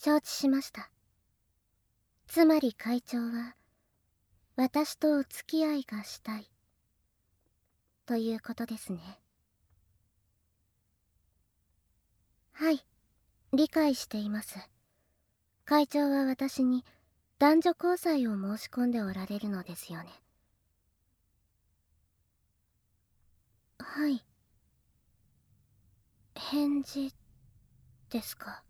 承知しました。つまり会長は、私とお付き合いがしたい、ということですね。はい、理解しています。会長は私に男女交際を申し込んでおられるのですよね。はい。返事ですか。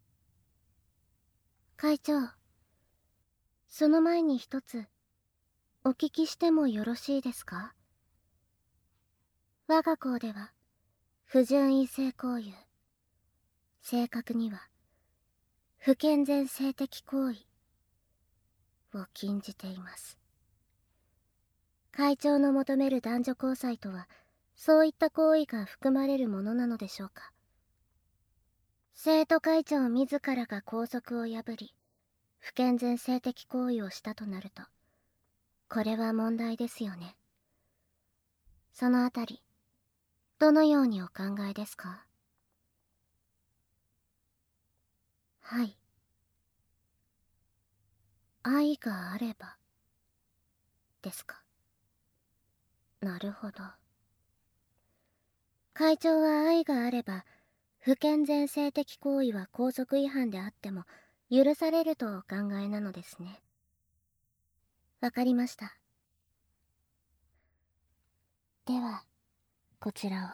会長、その前に一つお聞きしてもよろしいですか。我が校では不純異性交友、正確には不健全性的行為を禁じています。会長の求める男女交際とはそういった行為が含まれるものなのでしょうか。生徒会長自らが校則を破り不健全性的行為をしたとなると、これは問題ですよね。そのあたりどのようにお考えですか。はい。愛があればですか。なるほど。会長は愛があれば不健全性的行為は校則違反であっても許されるとお考えなのですね。わかりました。ではこちらを。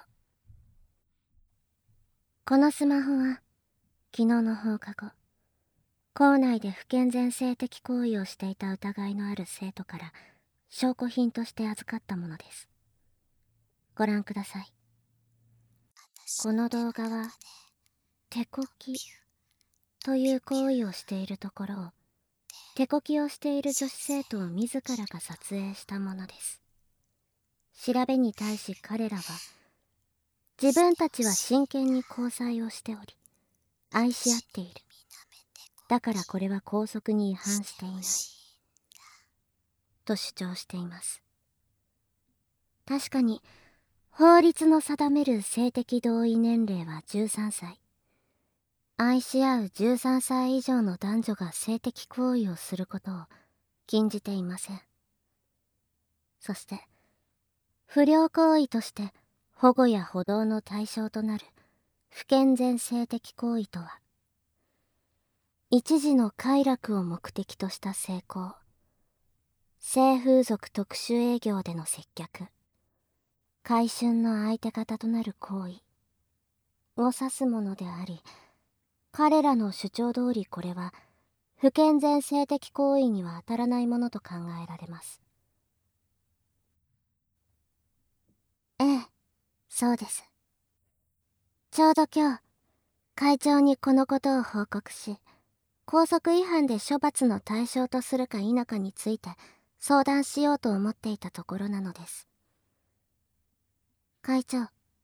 このスマホは昨日の放課後、校内で不健全性的行為をしていた疑いのある生徒から証拠品として預かったものです。ご覧ください。この動画は手こきという行為をしているところを手こきをしている女子生徒を自らが撮影したものです。調べに対し彼らは、自分たちは真剣に交際をしており愛し合っている、だからこれは校則に違反していないと主張しています。確かに法律の定める性的同意年齢は13歳。愛し合う13歳以上の男女が性的行為をすることを禁じていません。そして不良行為として保護や補導の対象となる不健全性的行為とは、一時の快楽を目的とした性交、性風俗特殊営業での接客、買春の相手方となる行為を指すものであり、彼らの主張通りこれは不健全性的行為には当たらないものと考えられます。ええ、そうです。ちょうど今日会長にこのことを報告し、校則違反で処罰の対象とするか否かについて相談しようと思っていたところなのです。会長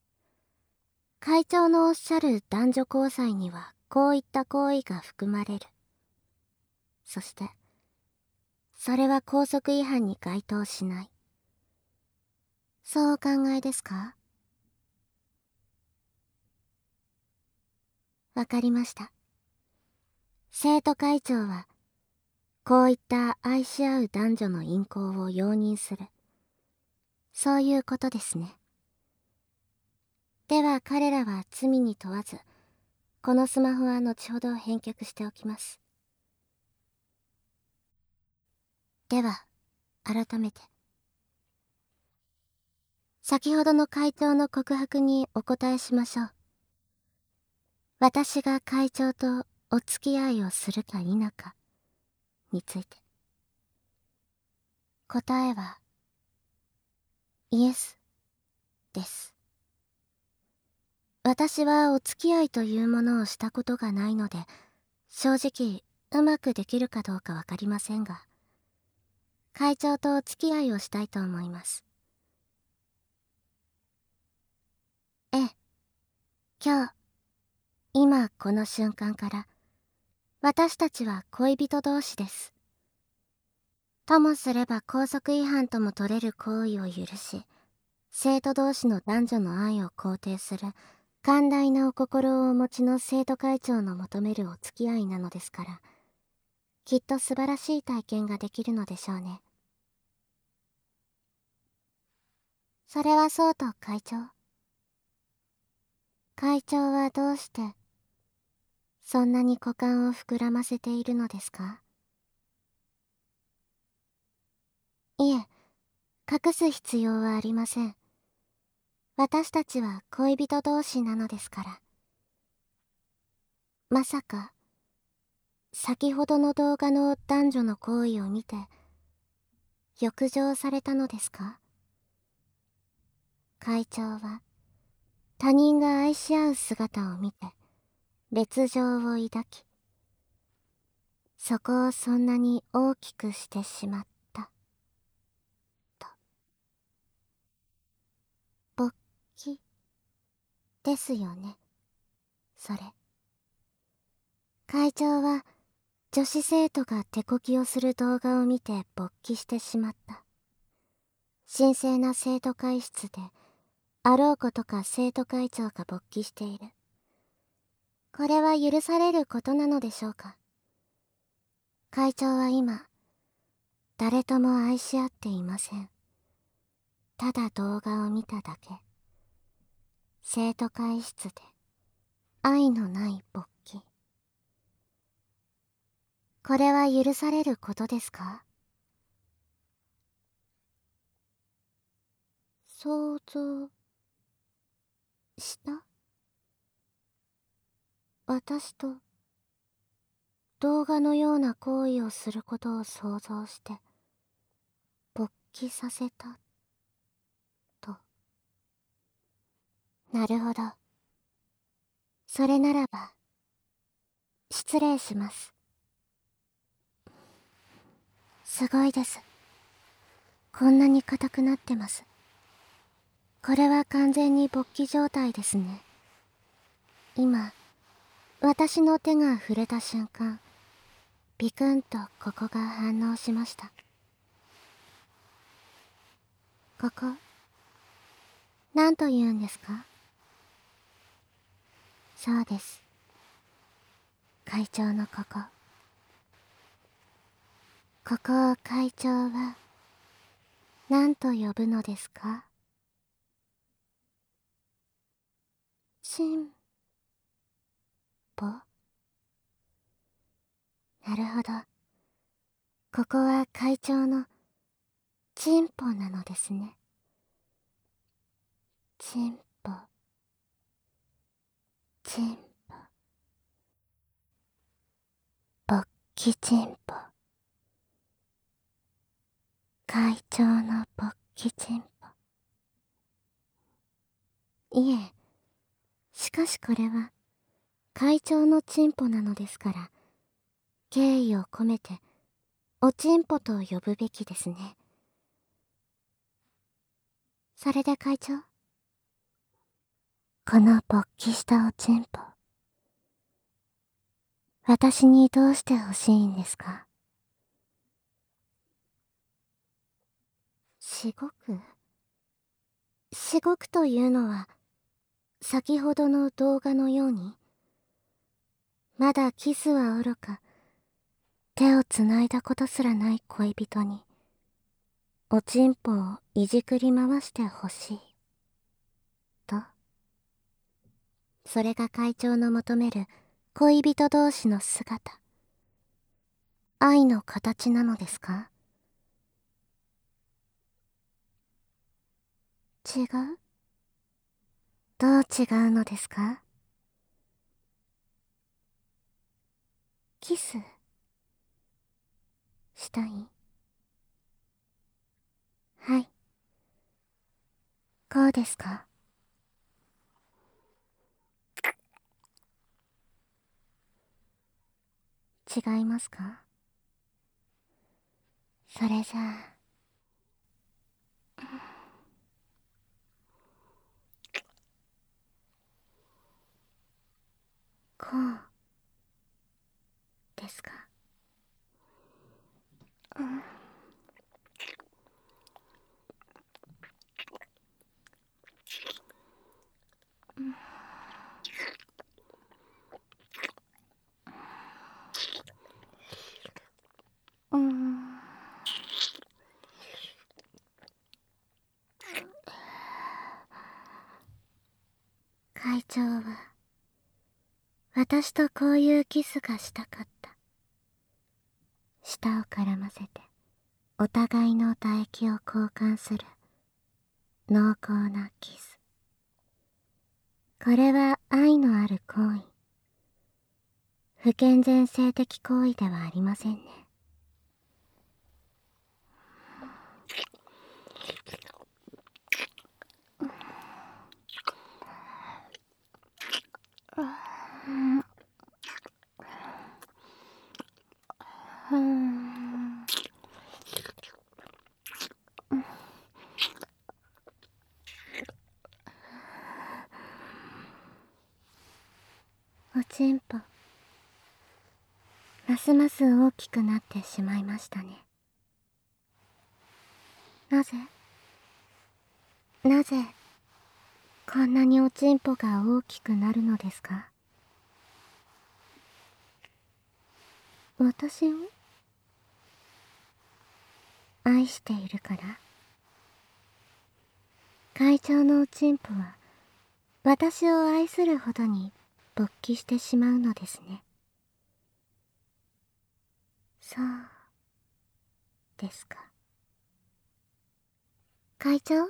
のおっしゃる男女交際にはこういった行為が含まれる。そしてそれは校則違反に該当しない。そうお考えですか。わかりました。生徒会長はこういった愛し合う男女の淫行を容認する、そういうことですね。では彼らは罪に問わず、このスマホは後ほど返却しておきます。では改めて、先ほどの会長の告白にお答えしましょう。私が会長とお付き合いをするか否かについて。答えはイエスです。私はお付き合いというものをしたことがないので、正直うまくできるかどうかわかりませんが、会長とお付き合いをしたいと思います。ええ、今日、今この瞬間から私たちは恋人同士です。ともすれば校則違反とも取れる行為を許し、生徒同士の男女の愛を肯定する寛大なお心をお持ちの生徒会長の求めるお付き合いなのですから、きっと素晴らしい体験ができるのでしょうね。それはそうと会長。会長はどうしてそんなに股間を膨らませているのですか？いえ、隠す必要はありません。私たちは恋人同士なのですから。まさか、先ほどの動画の男女の行為を見て、欲情されたのですか？会長は、他人が愛し合う姿を見て、烈情を抱き、そこをそんなに大きくしてしまった、と。勃起、ですよね、それ。会長は、女子生徒が手こきをする動画を見て勃起してしまった。神聖な生徒会室で、あろうことか生徒会長が勃起している。これは許されることなのでしょうか？会長は今、誰とも愛し合っていません。ただ動画を見ただけ。生徒会室で、愛のない勃起。これは許されることですか？想像した？私と動画のような行為をすることを想像して勃起させたと。なるほど。それならば失礼します。すごいです。こんなに硬くなってます。これは完全に勃起状態ですね。今私の手が触れた瞬間、ビクンとここが反応しました。ここ、何と言うんですか？そうです。会長のここ。ここを会長は何と呼ぶのですか？チンポ？なるほど。ここは会長のチンポなのですね。チンポ、チンポ、勃起チンポ。会長の勃起チンポ。いえ、しかしこれは会長のチンポなのですから、敬意を込めておチンポと呼ぶべきですね。それで会長、この勃起したおチンポ、私にどうして欲しいんですか？しごく？しごくというのは、先ほどの動画のように、まだキスはおろか、手をつないだことすらない恋人に、おちんぽをいじくり回してほしい、と。それが会長の求める恋人同士の姿、愛の形なのですか？違う？どう違うのですか？キスしたい？はい。こうですか？違いますか？それじゃあ、こうですか？うん、 私とこういうキスがしたかった。舌を絡ませてお互いの唾液を交換する濃厚なキス。これは愛のある行為。不健全性的行為ではありませんね。おちんぽ、ますます大きくなってしまいましたね。なぜこんなにおちんぽが大きくなるのですか？私を愛しているから？会長のおちんぽは私を愛するほどに勃起してしまうのですね。そうですか。会長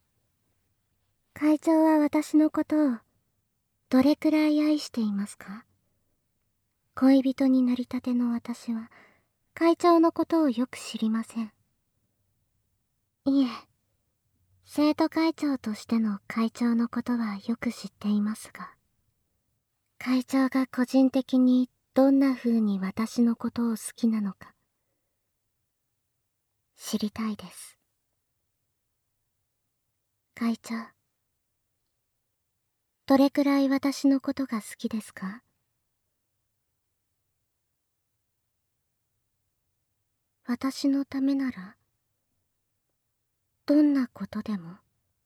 は私のことをどれくらい愛していますか？恋人になりたての私は会長のことをよく知りません。いえ、生徒会長としての会長のことはよく知っていますが、会長が個人的にどんな風に私のことを好きなのか知りたいです。会長、どれくらい私のことが好きですか？私のためならどんなことでも。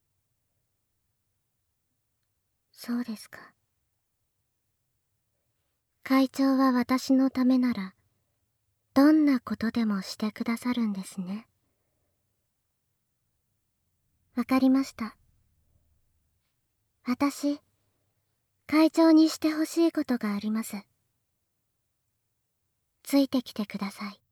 そうですか。会長は私のためならどんなことでもしてくださるんですね。わかりました。私、会長にしてほしいことがあります。ついてきてください。